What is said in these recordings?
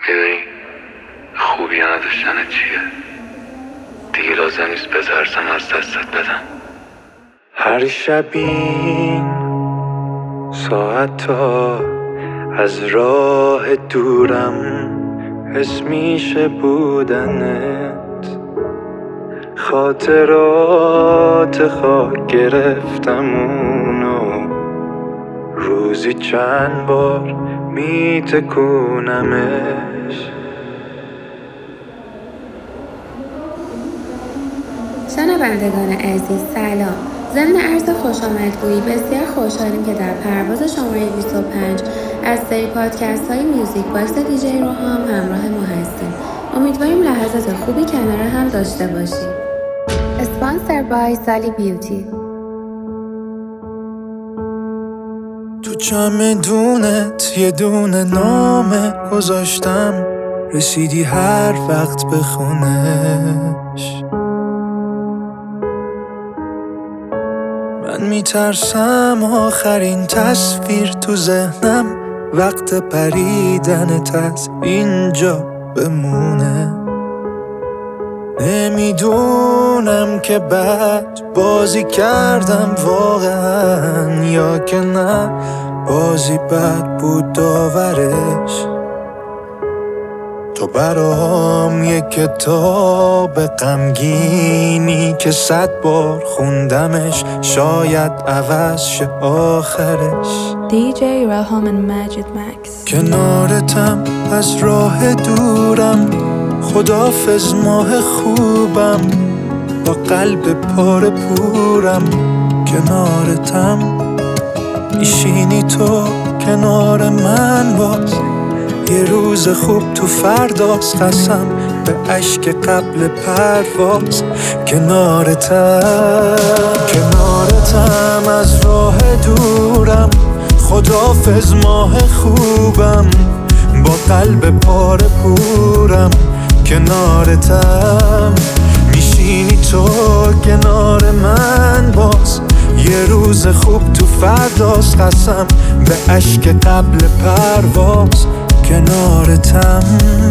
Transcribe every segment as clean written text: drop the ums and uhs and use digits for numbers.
میدونی خوبی نداشتن چیه؟ دیگه لازم نیست بترسم از دستت بدم. هر شب این ساعت تا از راه دورم حس میشه بودنت، خاطرات خاک گرفتم اونو روزی چند بار میتکونمش. شنوندگان عزیز سلام. ضمن عرض خوش آمدگویی بسیار خوشحالیم که در پرواز شماره 25 از سری پادکست های میوزیک باکس دیجی روحام همراه ما هستیم. امیدواریم لحظات خوبی کنار هم داشته باشیم. اسپانسر بای سالی بیوتی. تو چمدونت یه دونه نامه گذاشتم، رسیدی هر وقت بخونش. من میترسم آخرین تصویر تو ذهنم وقت پریدنت از اینجا بمونه. نمیدونم که بد بازی کردم واقعا یا که نه بازی بد بود داورش. تو برام یک کتاب غمگینی که 100 بار خوندمش شاید عوض شه آخرش. دیجی روحام and Magic Max. کنارتم از راه دورم، خدافظ ماه خوبم، با قلب پاره پورم. کنارتم میشینی تو کنار من باز، یه روز خوب تو فرداست قسم به اشک قبل پرواز. کنارتم از راه دورم، خدافظ ماه خوبم، با قلب پاره پورم. کنارتم میشینی تو کنار من باز، یه روز خوب تو فرداست قسم به اشک قبل پرواز. کنارتم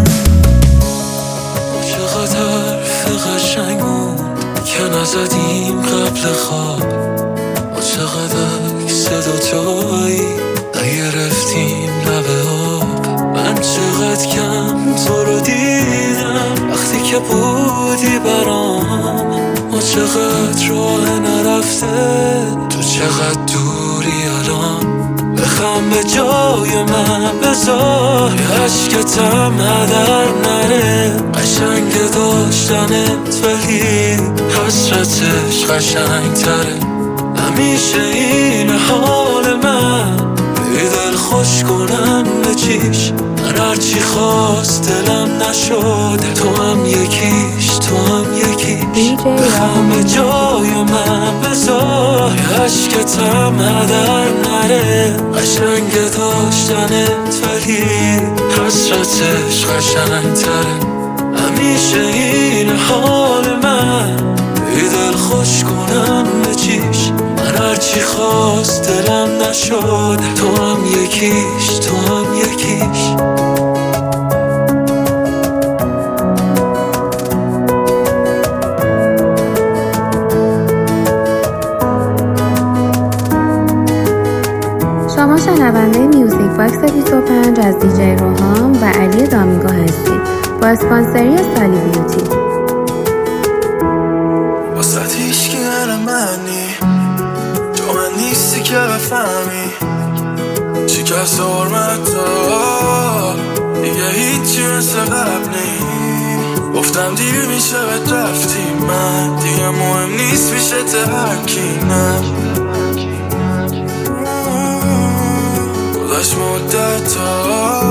چقدر قشنگ بود که نزدیم قبل خواب، ما چقدر صدا تویی نگرفتیم لبه آب. من چقدر کم تو رو دیدم وقتی که بودی برام، ما چقدر راه نرفته تو چقدر دوری الان. بخم به جای من بذار عشقتم هدر نره، قشنگ داشتنت ولی حسرتش قشنگ تره. همیشه این حال من بی دل خوش کنم به چیش، من هرچی خواست دلم نشده تو هم یکیش تو هم یکیش. بخم به جای من بذار عشقتم هدر نره، قشنگ داشتنت ولی حسرتش قشنگ تره. همیشه این حال من بی دل خوش کنم به چیش، من هرچی خواست دلم نشد تو هم یکیش تو هم یکیش. شما شنونده میوزیک باکس 25 از دیجی روحام و علی دامینگو هستید با اسپانسری سالی بیوتی. واسه هیچکی غیر منی، تو من نیستی که بفهمی شکست حرمتا دیگه هیچی مثل قبلی. گفتم دیر میشه بهت رفتی، من دیگه مهم نیست میشه ترکی. نه گذاشت مدتا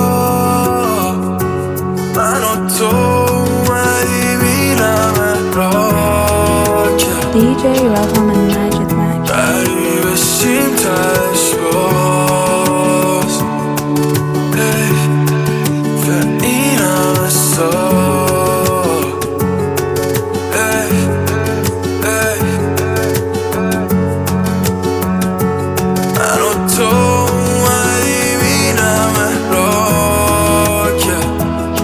من و تو اومدی میرم را کرد دیجی روحام and Magic Max. بری بشیم تش باز به این همه سال. من و تو اومدی میرم را کرد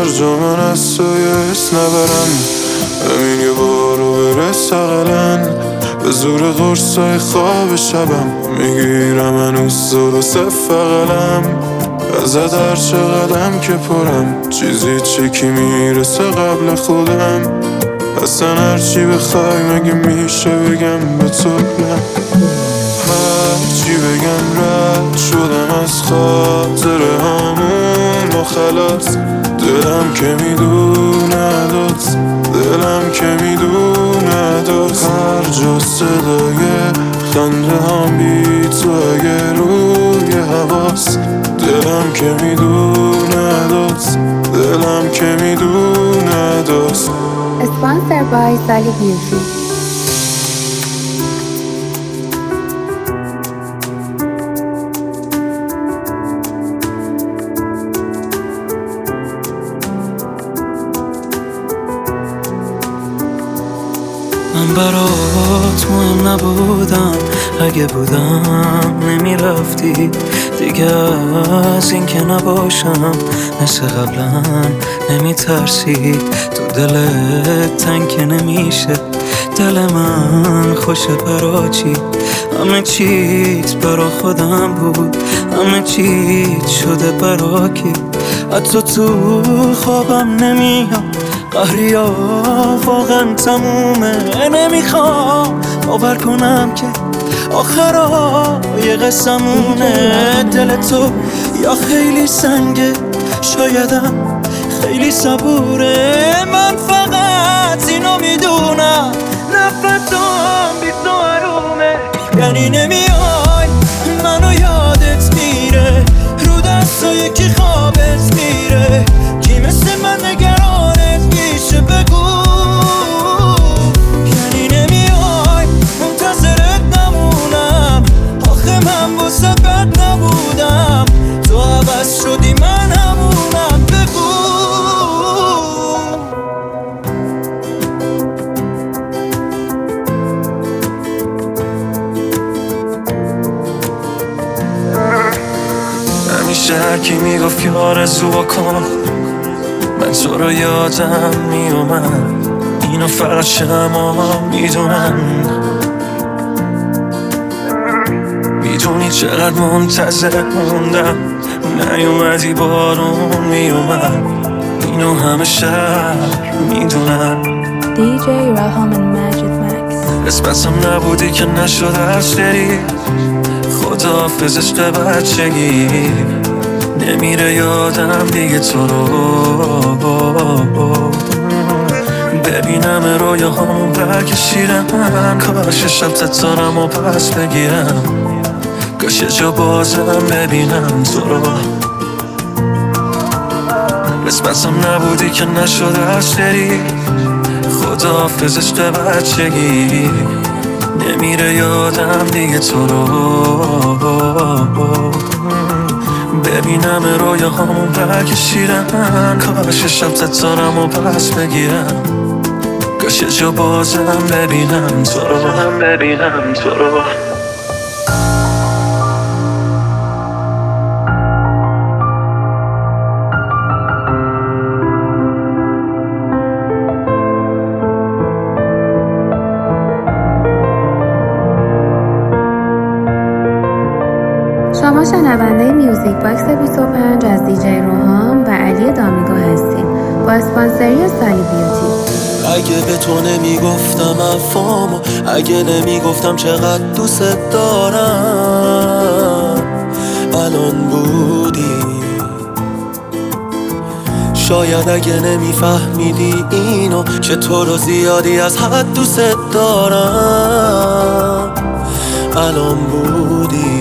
جا من از تو یس نبرم، همین یه بارو برس اقلن به زور قرصای خواب شبم میگیرم هنوز درست فقلم ازت هر چقدرم که پرم چیزی چکی میرسه قبل خودم اصلا هرچی بخوای مگه میشه بگم به تو نه هرچی بگم رد شدم از خاطر همون و خلاص دلم که میدونه داد دلم که میدونه داد هر جا صدای خنده هم بی تو اگه روی حواس دلم که میدونه داد دلم که میدونه داد Sponsored by Sally Beauty. من برات مهم نبودم، اگه بودم نمیرفتی دیگه از این که نباشم مثل قبلا نمیترسی تو دلت تنگ که نمیشه دل من خوشه برا چی همه چیت برا خودم بود همه چیت شده برا کی حتی تو خوابم نمیام قهریا واقعا تمومه نمیخوام باور کنم که آخرای قسمونه دل تو یا خیلی سنگه شایدم خیلی صبوره من فقط اینو میدونم نفسم بی تو حرومه یعنی نمیای منو یادت میره رو دستای کی خوابت میره کی مثل من نگرانت میشه بگو یعنی نمیای منتظرت نمونم آخه من واسه بد نبودم تو عوض شدی من همونم بگو همیشه هرکی میگفت که آرزو کن من تو رو یادم میومد اینو فقط شما میدونن میدونی چقدر منتظر موندم نیومدی بارون میومد اینو همه شهر میدونن DJ Raham and Magic Max. قسمتم نبودی که نشده از بری خداحافظ عشق بچگی نمیره یادم دیگه تو رو ببینم رویاهامو برکشیدم کاش شب تتارم و پس بگیرم کاش جا بازم ببینم تو رو قسمتم نبودی که نشده از بری خداحافظ عشق بچگی نمیره یادم دیگه تو رو ببینم رویاهامو برکشیدم کاش شب تتارم و پس بگیرم کاش جا بازم ببینم تو رو شما شنونده میوزیک باکس 25 از دیجی روحام و علی دامیگو هستید با اسپانسری سالی بیوتی. اگه به تو نمیگفتم افامو اگه نمیگفتم چقدر دوست دارم الان بودی شاید اگه نمیفهمیدی اینو که تو رو زیادی از حد دوست دارم الان بودی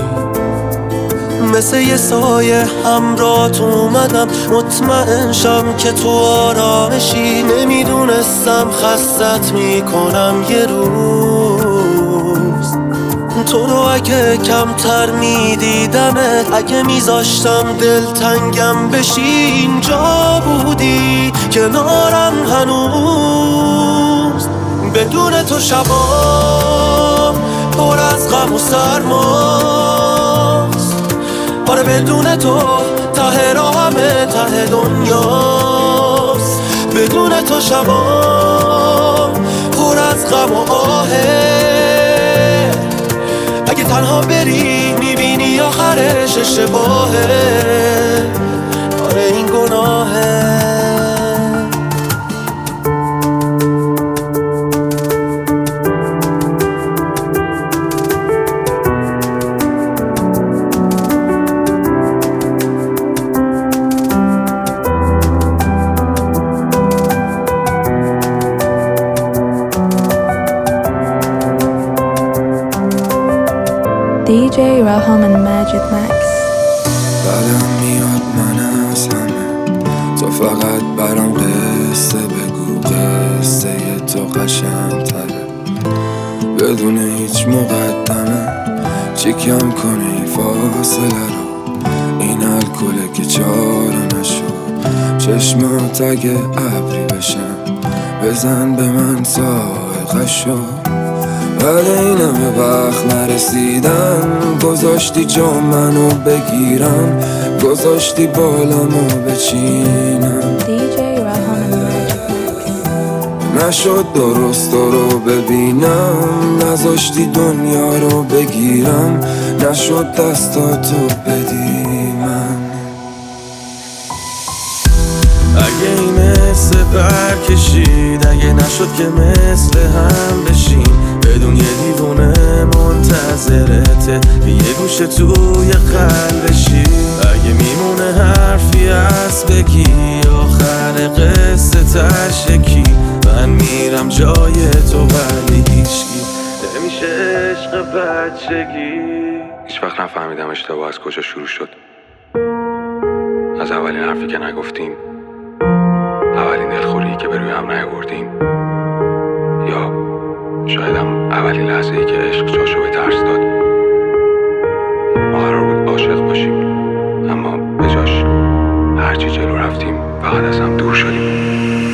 مثل یه سایه همراهت اومدم مطمئن شم که تو آرامشی نمیدونستم خستت میکنم یه روز تو رو اگه کمتر میدیدمت اگه میذاشتم دلتنگم بشی اینجا بودی کنارم هنوز بدون تو شبام پر از غم و سرماست آره بدون تو راهمه ته دنیاست. بدون تو شبام پر از غم و آهه. اگه تنها بری میبینی آخرش اشتباهه. آره این گناهه. DJ Raham and Majid Max. بعدم میاد من از همه، تو فقط برام قصه بگو، قصه تو قشنگ تره بدون هیچ مقدمه. چی کم کنی فاصله رو، این الکله که چاره نشو. چشمات اگه ابری بشن بزن به من سائقشو. بعد این همه وقت نرسیدم، گذاشتی جا منو بگیرم، گذاشتی بالمو بچینم. DJ Raham and Majid Max. نشد درست رو ببینم، نذاشتی دنیا رو بگیرم، نشد دستاتو بدی من. اگه این حس برکشید، اگه نشد که مثل هم بشین، بدون یه دیوونه منتظرته یه گوشه توی قلبشی. اگه میمونه حرفی هست بگی، آخر قصه تشکی. من میرم جای تو ولی هیچکی نمیشه عشق بچگی. هیچ وقت نفهمیدم اشتباه از کجا شروع شد. از اولین حرفی که نگفتیم، اولین دلخوری که به روی هم نیاوردیم، یا شایدم اولین لحظه‌ای که عشق جاشو به ترس داد. ما قرار بود عاشق باشیم، اما به جاش هرچی جلو رفتیم فقط از هم دور شدیم.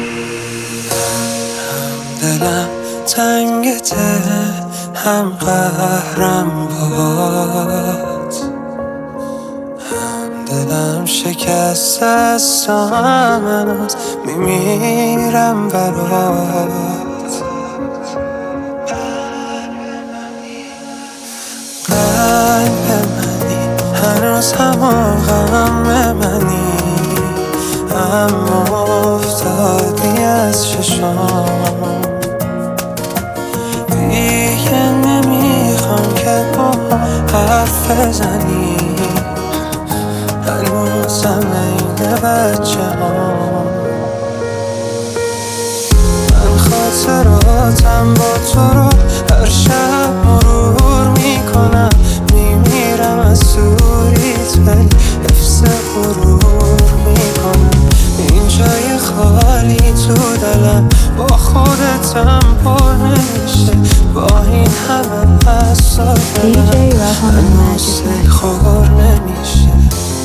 دلم تنگته، هم قهرم باد، هم دلم شکست است و هم هنوز میمیرم برات. قلب منی هنوز همون غم منی، اما افتادی از چشام. دیگه نمیخوام که با حرف بزنی، هنوزم این بچه ها. من خاطراتم با تو رو هر شب مرور میکنم، میمیرم از سوریت ولی حفظ غرور میکنم. این جای خالی تو دلم با خودتم پر نمیشه، با این همه حساب DJ Raham and Majid Max. خور نمیشه.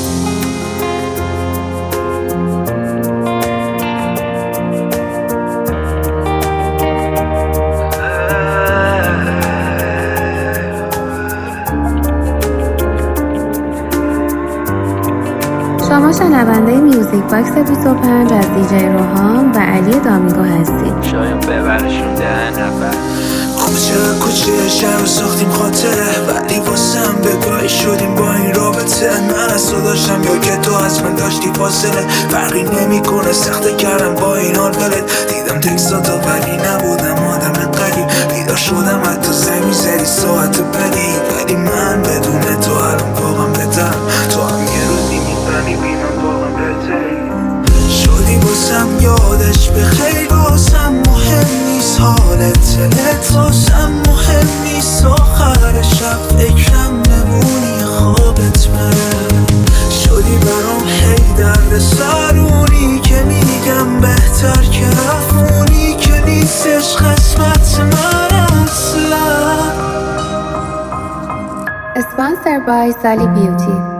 شما شنونده میوزیک باکس 25 از دیجی روحام و علی دامینگو هستید. شاید ببرشون 10 نفر. کوچه شهر ساختیم خاطره، ولی واسم بگاهی شدیم با این رابطه. من از تو داشتم یا که تو از من داشتی فاصله، فرقی نمی کنه سخته کردم با این حال دلت. دیدم تکساتو ولی نبودم آدم قریب، بیدار شدم حتی زنگ میزدی ساعت بدی. ولی من بدون تو الان واقعا بهترم، تو هم یه روزی میفهمی من واقعا بهتری شدی. واسم یادش به خیلی واسم مهم نیست حالت دلت، واسم مهم نیست آخر شب فکرم نمونی خوابت بره. شدی برام هی درد سرونی که میگم بهتر که رفونی، که نیستش قسمت من اصلا. اسپانسر بای سالی بیوتی.